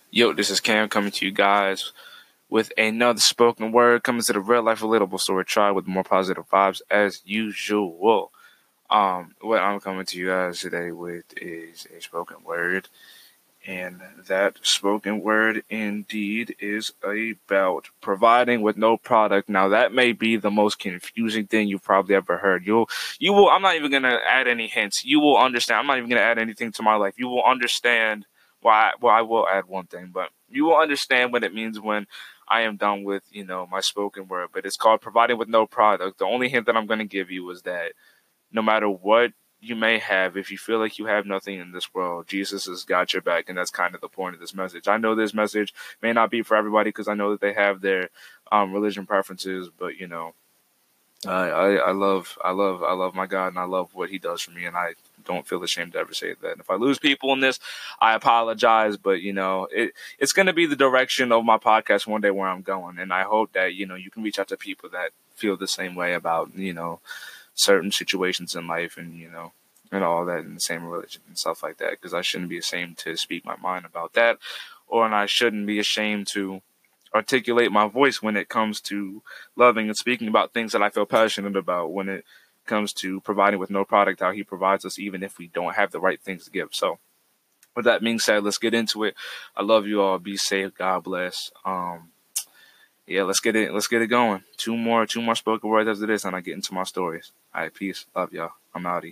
Yo, this is Cam coming to you guys with another spoken word coming to the real life relatable story tribe with more positive vibes as usual. What I'm coming to you guys today with is a spoken word, and that spoken word indeed is about providing with no product. Now that may be the most confusing thing you've probably ever heard. You will. I'm not even gonna add any hints. You will understand. I'm not even gonna add anything to my life. You will understand why. Well, I will add one thing, but you will understand what it means when I am done with my spoken word. But it's called providing with no product. The only hint that I'm gonna give you is that no matter what you may have, if you feel like you have nothing in this world, Jesus has got your back, and that's kind of the point of this message. I know this message may not be for everybody because I know that they have their religion preferences, but I love my God, and I love what He does for me, and I don't feel ashamed to ever say that. And if I lose people in this, I apologize, but it's going to be the direction of my podcast one day where I'm going, and I hope that you can reach out to people that feel the same way about certain situations in life, and all that, in the same religion and stuff like that, because I shouldn't be ashamed to speak my mind about that, and I shouldn't be ashamed to articulate my voice when it comes to loving and speaking about things that I feel passionate about, when it comes to providing with no product, how He provides us even if we don't have the right things to give. So with that being said, let's get into it. I love you all. Be safe. God bless. Yeah, let's get it going. Two more spoken words after this, and I get into my stories. All right, peace. Love y'all. I'm outie.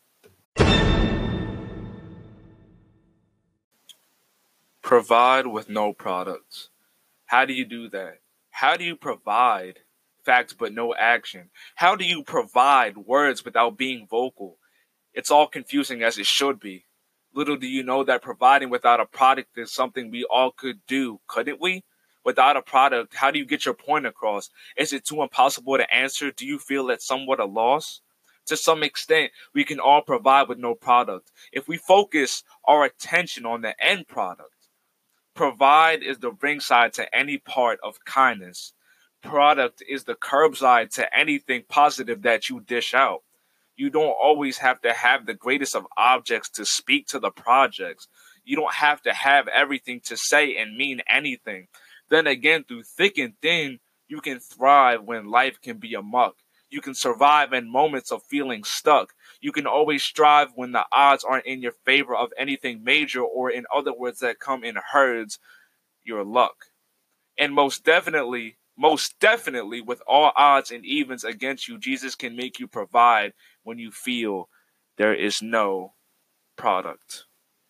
Provide with no products. How do you do that? How do you provide facts but no action? How do you provide words without being vocal? It's all confusing as it should be. Little do you know that providing without a product is something we all could do, couldn't we? Without a product, how do you get your point across? Is it too impossible to answer? Do you feel it's somewhat a loss? To some extent, we can all provide with no product if we focus our attention on the end product. Provide is the ringside to any part of kindness. Product is the curbside to anything positive that you dish out. You don't always have to have the greatest of objects to speak to the projects. You don't have to have everything to say and mean anything. Then again, through thick and thin, you can thrive when life can be a muck. You can survive in moments of feeling stuck. You can always strive when the odds aren't in your favor of anything major, or in other words that come in herds, your luck. And most definitely, with all odds and evens against you, Jesus can make you provide when you feel there is no product.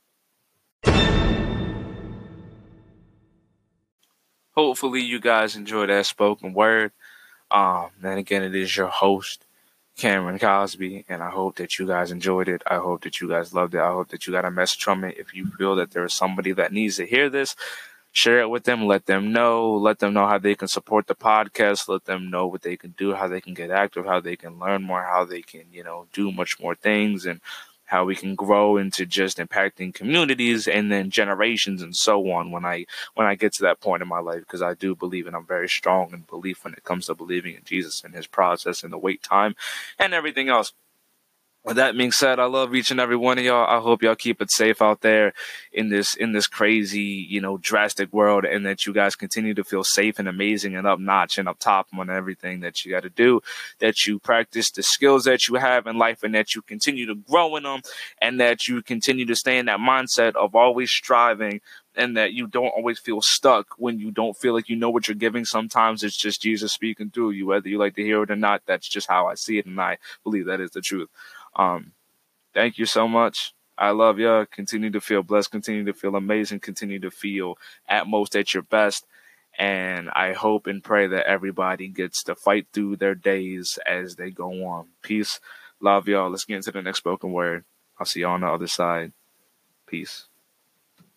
Hopefully you guys enjoy that spoken word. And again, it is your host, Cameron Cosby, and I hope that you guys enjoyed it. I hope that you guys loved it. I hope that you got a message from it. If you feel that there is somebody that needs to hear this, share it with them. Let them know. Let them know how they can support the podcast. Let them know what they can do, how they can get active, how they can learn more, how they can, do much more things, and how we can grow into just impacting communities and then generations and so on when I get to that point in my life, because I do believe, and I'm very strong in belief when it comes to believing in Jesus and His process and the wait time and everything else. With that being said, I love each and every one of y'all. I hope y'all keep it safe out there in this crazy, drastic world, and that you guys continue to feel safe and amazing and up notch and up top on everything that you got to do, that you practice the skills that you have in life, and that you continue to grow in them, and that you continue to stay in that mindset of always striving, and that you don't always feel stuck when you don't feel like you know what you're giving. Sometimes it's just Jesus speaking through you, whether you like to hear it or not. That's just how I see it, and I believe that is the truth. Um, Thank you so much. I love you. Continue to feel blessed. Continue to feel amazing. Continue to feel at most at your best. And I hope and pray that everybody gets to fight through their days as they go on. Peace. Love y'all. Let's get into the next spoken word. I'll see y'all on the other side. Peace.